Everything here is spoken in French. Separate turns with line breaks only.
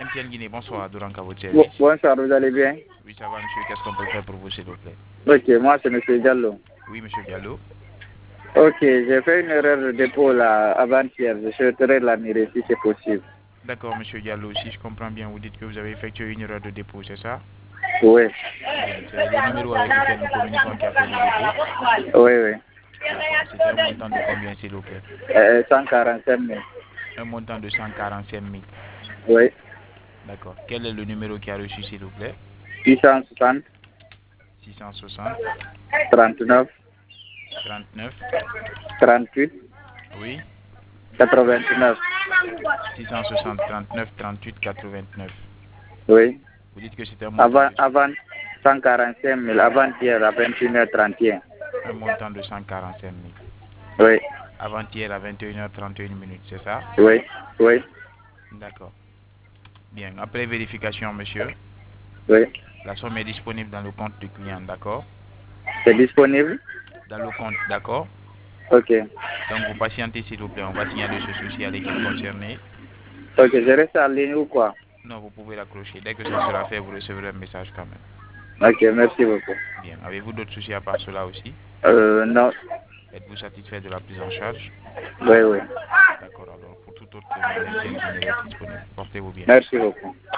MTN Guinée, bonsoir, Doranka, votre service.
Bonsoir, vous allez bien?
Oui, ça va, monsieur. Qu'est-ce qu'on peut faire pour vous, s'il vous plaît?
Ok, moi, c'est monsieur Diallo.
Oui, monsieur Diallo.
Ok, j'ai fait une erreur de dépôt là avant-hier. Je souhaiterais l'annuler si c'est possible.
D'accord, monsieur Diallo. Si je comprends bien, vous dites que vous avez effectué une erreur de dépôt, c'est ça?
Oui.
Bien, c'est le numéro avec lequel nous communiquons qui a fait le dépôt?
Oui, oui.
D'accord. C'était un montant de combien, s'il vous plaît?
145 000.
Un montant de 145 000.
Oui.
D'accord. Quel est le numéro qui a reçu, s'il vous plaît?
660
660
39
39
38
oui
89.
660 39 38 89.
Oui.
Vous dites que c'était un montant
Avant 145 000, avant-hier à 21h31.
un montant de 145 000.
Oui.
Avant-hier à 21h31 minutes, c'est ça?
Oui. Oui.
D'accord. Bien. Après vérification, monsieur,
Oui.
la somme est disponible dans le compte du client, d'accord?
C'est disponible?
Dans le compte, d'accord?
Ok.
Donc vous patientez, s'il vous plaît. On va signaler ce souci à l'équipe concernée.
Ok, je reste en ligne ou quoi?
Non, vous pouvez l'accrocher. Dès que ça sera fait, vous recevrez un message quand même.
Ok, merci beaucoup.
Bien. Avez-vous d'autres soucis à part cela aussi?
Non.
Êtes-vous satisfait de la prise en charge?
Oui, oui.
D'accord, alors pour toute autre demande, MTN Guinée reste disponible. Portez-vous bien.
Merci beaucoup.